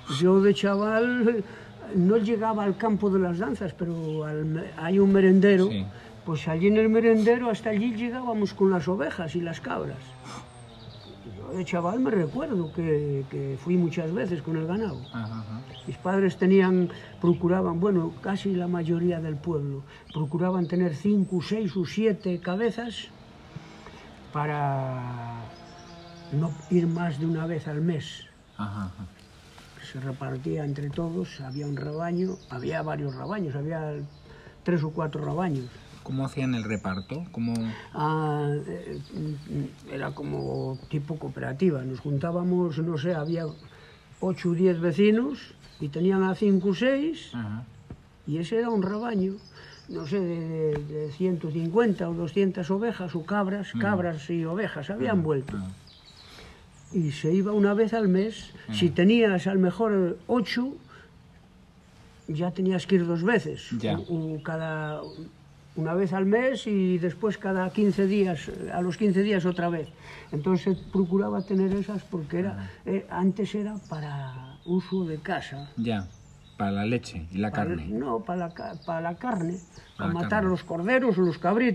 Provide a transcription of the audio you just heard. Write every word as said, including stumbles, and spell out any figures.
Yo de chaval no llegaba al campo de las danzas, pero al, hay un merendero, sí. Pues allí en el merendero hasta allí llegábamos con las ovejas y las cabras. Yo de chaval me recuerdo que, que fui muchas veces con el ganado. Ajá, ajá. Mis padres tenían, procuraban, bueno, casi la mayoría del pueblo, procuraban tener cinco, seis o siete cabezas para no ir más de una vez al mes. Ajá, ajá. Se repartía entre todos, había un rebaño, había varios rebaños, había tres o cuatro rebaños. ¿Cómo hacían el reparto? ¿Cómo... Ah, era como tipo cooperativa, nos juntábamos, no sé, había ocho o diez vecinos y tenían a cinco o seis, y ese era un rebaño, no sé, de, de, de ciento cincuenta o doscientas ovejas o cabras, uh-huh. cabras y ovejas, habían uh-huh. vuelto. Uh-huh. Y se iba una vez al mes, uh-huh. si tenías a lo mejor ocho, ya tenías que ir dos veces, yeah. o, o cada... una vez al mes y después cada quince días, a los quince días otra vez. Entonces procuraba tener esas porque era, eh, antes era para uso de casa. Ya, para la leche y la para, carne. No, para la, para la carne, para, para matar carne. Los corderos o los cabritos.